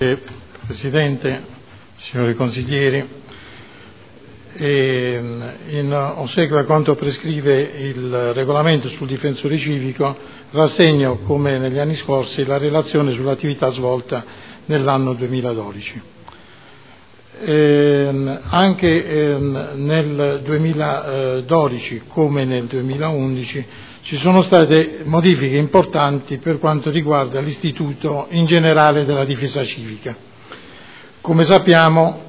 Presidente, signori consiglieri, in ossequio a quanto prescrive il regolamento sul difensore civico, rassegno, come negli anni scorsi, la relazione sull'attività svolta nell'anno 2012. Anche nel 2012, come nel 2011, ci sono state modifiche importanti per quanto riguarda l'istituto in generale della difesa civica. Come sappiamo,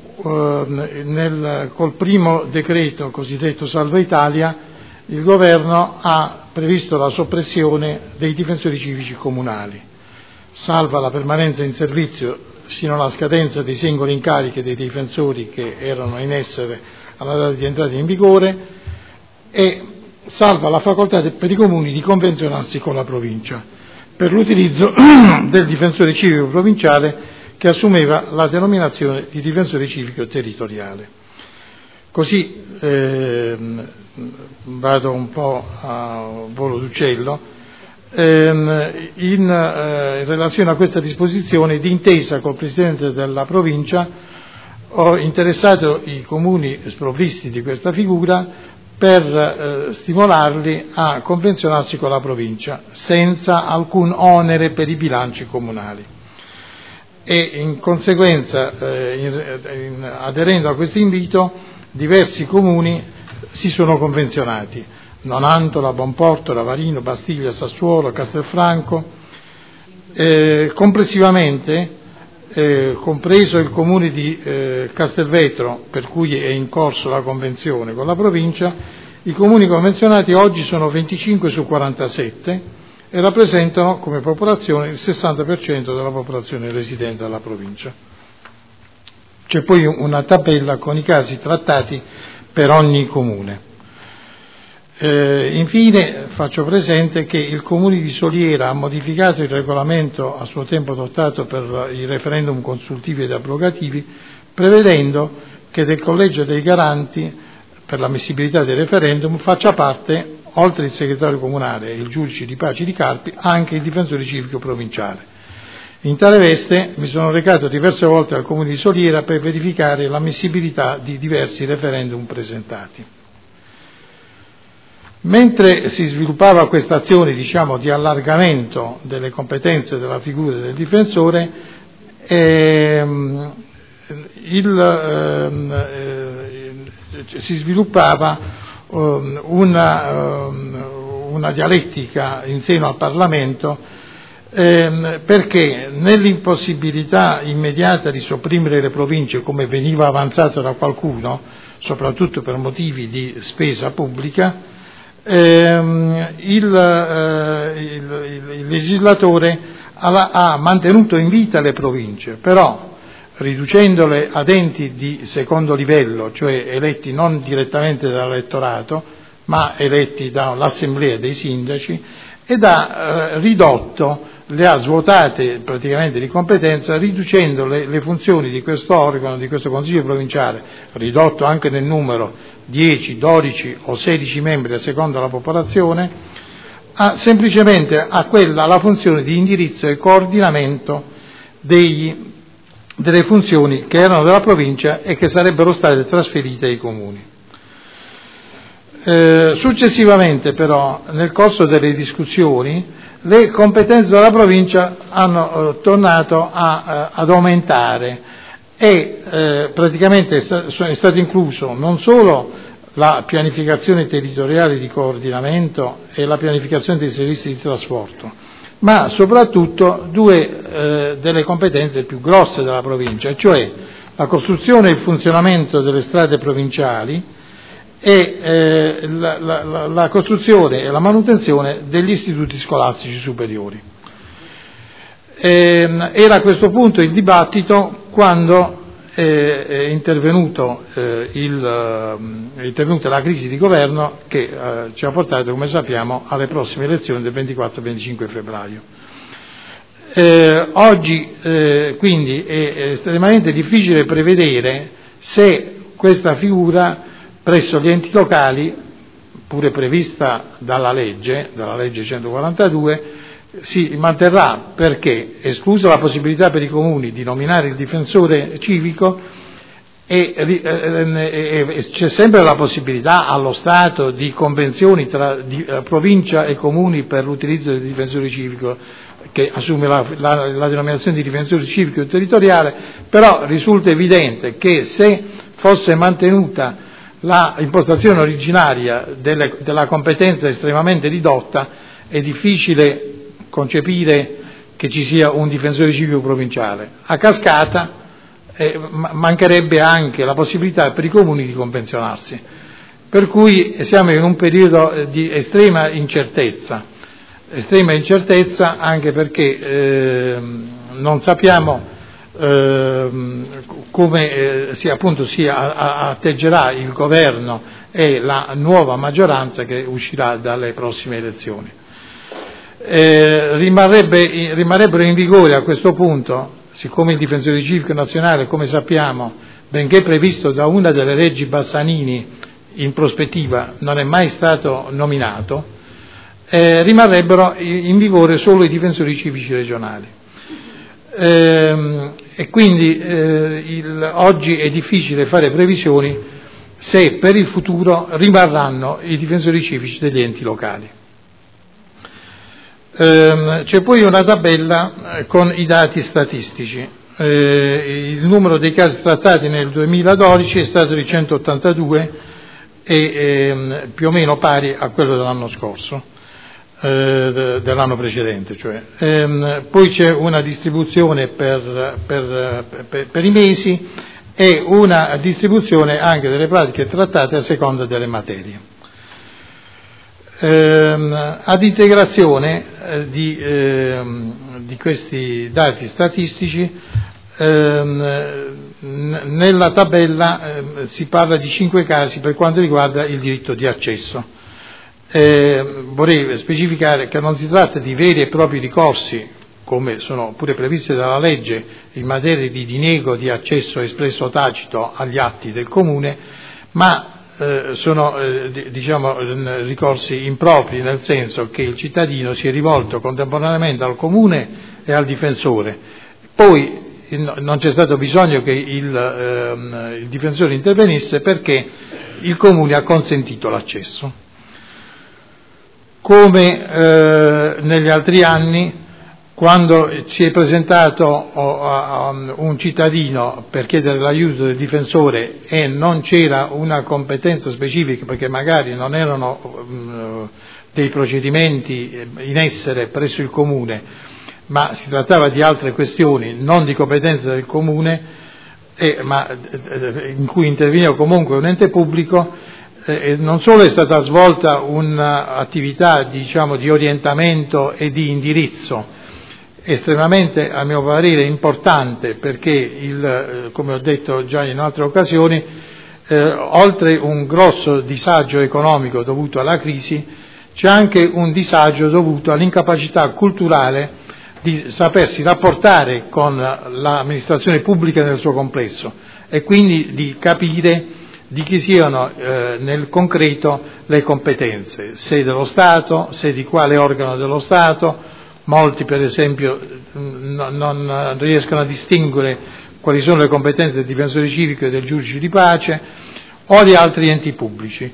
col primo decreto cosiddetto Salva Italia, il Governo ha previsto la soppressione dei difensori civici comunali, salva la permanenza in servizio sino alla scadenza dei singoli incarichi dei difensori che erano in essere alla data di entrata in vigore, e salva la facoltà per i comuni di convenzionarsi con la provincia per l'utilizzo del difensore civico provinciale, che assumeva la denominazione di difensore civico territoriale. Così vado un po' a volo d'uccello. In relazione a questa disposizione, d'intesa col Presidente della Provincia, ho interessato i comuni sprovvisti di questa figura per stimolarli a convenzionarsi con la Provincia senza alcun onere per i bilanci comunali. E in conseguenza, aderendo a questo invito, diversi comuni si sono convenzionati: Nonantola, Bonporto, Ravarino, Bastiglia, Sassuolo, Castelfranco. Complessivamente, compreso il comune di Castelvetro, per cui è in corso la convenzione con la provincia, i comuni convenzionati oggi sono 25 su 47 e rappresentano come popolazione il 60% della popolazione residente alla provincia. C'è poi una tabella con i casi trattati per ogni comune. Infine faccio presente che il Comune di Soliera ha modificato il regolamento a suo tempo adottato per i referendum consultivi ed abrogativi, prevedendo che del collegio dei garanti per l'ammissibilità dei referendum faccia parte, oltre il segretario comunale e il giudice di pace di Carpi, anche il difensore civico provinciale. In tale veste mi sono recato diverse volte al Comune di Soliera per verificare l'ammissibilità di diversi referendum presentati. Mentre si sviluppava questa azione, di allargamento delle competenze della figura del difensore, si sviluppava una dialettica in seno al Parlamento, perché nell'impossibilità immediata di sopprimere le province, come veniva avanzato da qualcuno, soprattutto per motivi di spesa pubblica, il legislatore ha mantenuto in vita le province, però riducendole ad enti di secondo livello, cioè eletti non direttamente dall'elettorato, ma eletti dall'assemblea dei sindaci, ed ha le ha svuotate praticamente di competenza, riducendo le funzioni di questo organo, di questo Consiglio provinciale, ridotto anche nel numero 10, 12 o 16 membri a seconda della popolazione, semplicemente alla funzione di indirizzo e coordinamento delle funzioni che erano della provincia e che sarebbero state trasferite ai comuni. Successivamente però, nel corso delle discussioni, le competenze della provincia hanno tornato ad aumentare e praticamente è stato incluso non solo la pianificazione territoriale di coordinamento e la pianificazione dei servizi di trasporto, ma soprattutto due delle competenze più grosse della provincia, cioè la costruzione e il funzionamento delle strade provinciali e la costruzione e la manutenzione degli istituti scolastici superiori. Era a questo punto il dibattito quando è intervenuta la crisi di governo che ci ha portato, come sappiamo, alle prossime elezioni del 24-25 febbraio. Oggi quindi è estremamente difficile prevedere se questa figura presso gli enti locali, pure prevista dalla legge 142, si manterrà perché, esclusa la possibilità per i comuni di nominare il difensore civico, e c'è sempre la possibilità allo Stato di convenzioni tra provincia e comuni per l'utilizzo del difensore civico, che assume la denominazione di difensore civico territoriale, però risulta evidente che se fosse mantenuta l'impostazione originaria della competenza estremamente ridotta, è difficile concepire che ci sia un difensore civico provinciale. A cascata mancherebbe anche la possibilità per i comuni di convenzionarsi, per cui siamo in un periodo di estrema incertezza anche perché non sappiamo come si atteggerà il governo e la nuova maggioranza che uscirà dalle prossime elezioni. Rimarrebbero in vigore a questo punto, siccome il difensore civico nazionale, come sappiamo, benché previsto da una delle leggi Bassanini, in prospettiva non è mai stato nominato, rimarrebbero in vigore solo i difensori civici regionali. E quindi oggi è difficile fare previsioni se per il futuro rimarranno i difensori civici degli enti locali. C'è poi una tabella con i dati statistici. Il numero dei casi trattati nel 2012 è stato di 182 e più o meno pari a quello dell'anno scorso, dell'anno precedente. Poi c'è una distribuzione per i mesi e una distribuzione anche delle pratiche trattate a seconda delle materie. Ad integrazione di questi dati statistici, nella tabella si parla di 5 casi per quanto riguarda il diritto di accesso. Vorrei specificare che non si tratta di veri e propri ricorsi, come sono pure previste dalla legge, in materia di diniego di accesso espresso o tacito agli atti del Comune, ma sono ricorsi impropri, nel senso che il cittadino si è rivolto contemporaneamente al Comune e al difensore. Poi non c'è stato bisogno che il difensore intervenisse perché il Comune ha consentito l'accesso. Come negli altri anni, quando si è presentato un cittadino per chiedere l'aiuto del difensore e non c'era una competenza specifica, perché magari non erano dei procedimenti in essere presso il Comune, ma si trattava di altre questioni non di competenza del Comune, ma in cui interveniva comunque un ente pubblico, non solo è stata svolta un'attività di orientamento e di indirizzo estremamente, a mio parere, importante, perché come ho detto già in altre occasioni, oltre un grosso disagio economico dovuto alla crisi, c'è anche un disagio dovuto all'incapacità culturale di sapersi rapportare con l'amministrazione pubblica nel suo complesso e quindi di capire di chi siano nel concreto le competenze, se dello Stato, se di quale organo dello Stato. Molti, per esempio, non riescono a distinguere quali sono le competenze del difensore civico e del giudice di pace o di altri enti pubblici.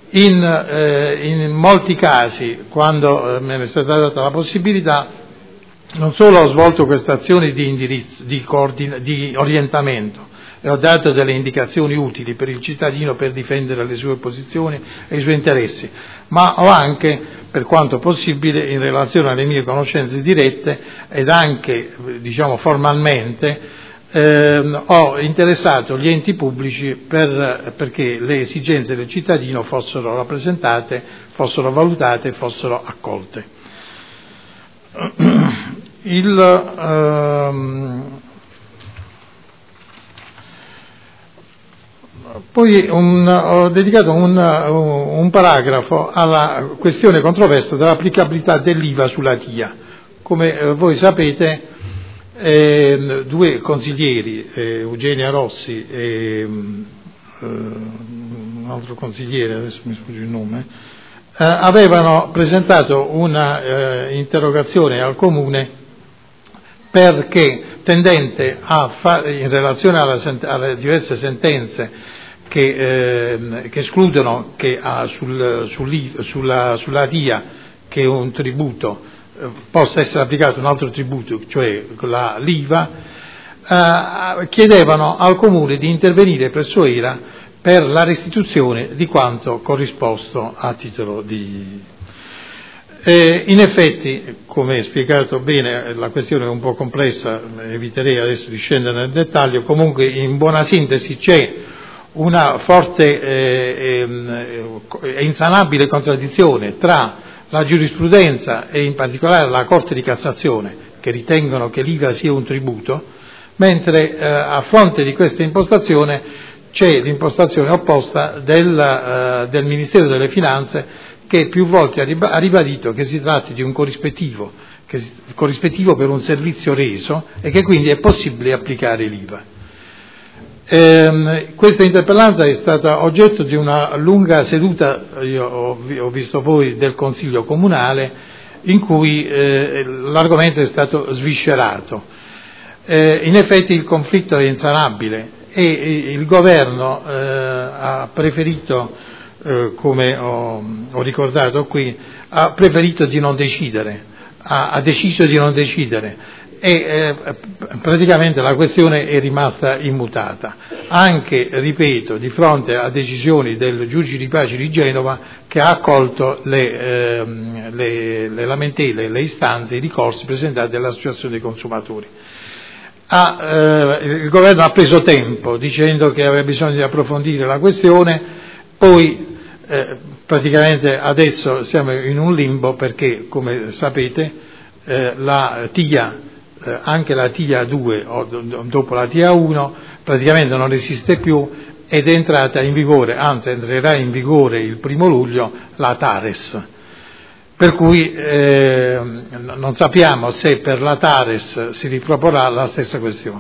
In molti casi, quando me ne è stata data la possibilità, non solo ho svolto queste azioni di indirizzo, di orientamento, e ho dato delle indicazioni utili per il cittadino per difendere le sue posizioni e i suoi interessi, ma ho anche, per quanto possibile, in relazione alle mie conoscenze dirette ed anche formalmente, ho interessato gli enti pubblici perché le esigenze del cittadino fossero rappresentate, fossero valutate e fossero accolte. Poi ho dedicato un paragrafo alla questione controversa dell'applicabilità dell'IVA sulla TIA. Come voi sapete, 2 consiglieri, Eugenia Rossi e un altro consigliere, adesso mi sfugge il nome, avevano presentato una interrogazione al Comune perché tendente in relazione alle diverse sentenze che escludono che sulla DIA, che è un tributo, possa essere applicato un altro tributo, cioè l'IVA, chiedevano al Comune di intervenire presso ERA per la restituzione di quanto corrisposto a titolo di... in effetti, come spiegato bene, la questione è un po' complessa, eviterei adesso di scendere nel dettaglio, comunque in buona sintesi c'è una forte e insanabile contraddizione tra la giurisprudenza e in particolare la Corte di Cassazione, che ritengono che l'IVA sia un tributo, mentre a fronte di questa impostazione c'è l'impostazione opposta del Ministero delle Finanze, che più volte ha ribadito che si tratti di un corrispettivo per un servizio reso e che quindi è possibile applicare l'IVA. Questa interpellanza è stata oggetto di una lunga seduta, io ho visto poi, del Consiglio Comunale, in cui l'argomento è stato sviscerato. In effetti il conflitto è insanabile e il Governo ha preferito, come ho ricordato qui, ha preferito di non decidere, ha deciso di non decidere e praticamente la questione è rimasta immutata, anche, ripeto, di fronte a decisioni del giudice di pace di Genova, che ha accolto le lamentele, le istanze, i ricorsi presentati dall'Associazione dei consumatori. Il governo ha preso tempo dicendo che aveva bisogno di approfondire la questione, poi praticamente adesso siamo in un limbo perché, come sapete, la TIA, anche la TIA 2 o dopo la TIA 1 praticamente non esiste più ed è entrata in vigore, anzi entrerà in vigore il 1° luglio, la TARES. Per cui non sappiamo se per la TARES si riproporrà la stessa questione.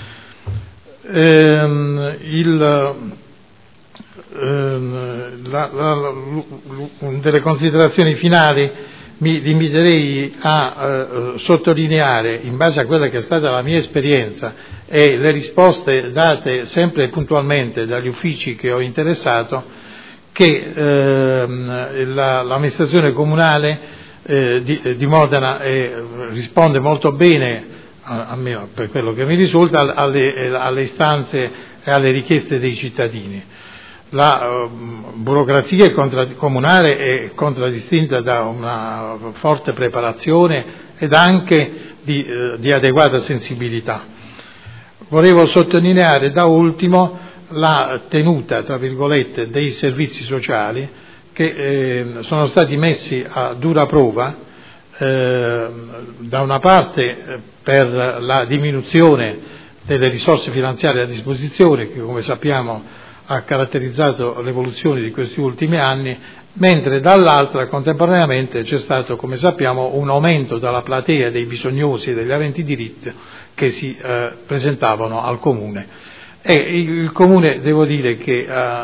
Delle considerazioni finali mi limiterei a sottolineare, in base a quella che è stata la mia esperienza e le risposte date sempre puntualmente dagli uffici che ho interessato, che l'amministrazione comunale di Modena risponde molto bene, almeno per quello che mi risulta, alle istanze e alle richieste dei cittadini. La burocrazia comunale è contraddistinta da una forte preparazione ed anche di adeguata sensibilità. Volevo sottolineare da ultimo la tenuta, tra virgolette, dei servizi sociali che sono stati messi a dura prova, da una parte per la diminuzione delle risorse finanziarie a disposizione, che come sappiamo ha caratterizzato l'evoluzione di questi ultimi anni, mentre dall'altra contemporaneamente c'è stato, come sappiamo, un aumento della platea dei bisognosi e degli aventi diritto che si presentavano al Comune. E il Comune, devo dire, che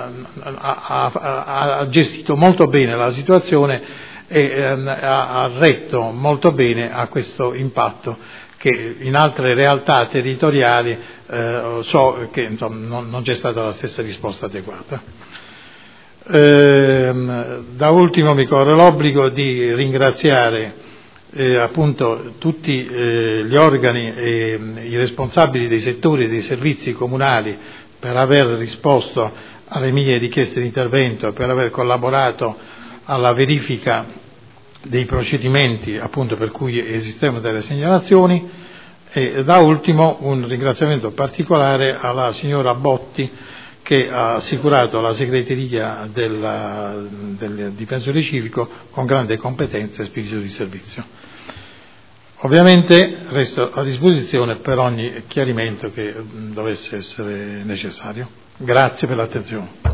ha gestito molto bene la situazione e ha retto molto bene a questo impatto, che in altre realtà territoriali so che insomma, non c'è stata la stessa risposta adeguata. Da ultimo mi corre l'obbligo di ringraziare appunto tutti gli organi e i responsabili dei settori e dei servizi comunali per aver risposto alle mie richieste di intervento e per aver collaborato alla verifica dei procedimenti appunto per cui esistevano delle segnalazioni, e da ultimo un ringraziamento particolare alla signora Botti, che ha assicurato la segreteria del difensore civico con grande competenza e spirito di servizio. Ovviamente resto a disposizione per ogni chiarimento che dovesse essere necessario. Grazie per l'attenzione.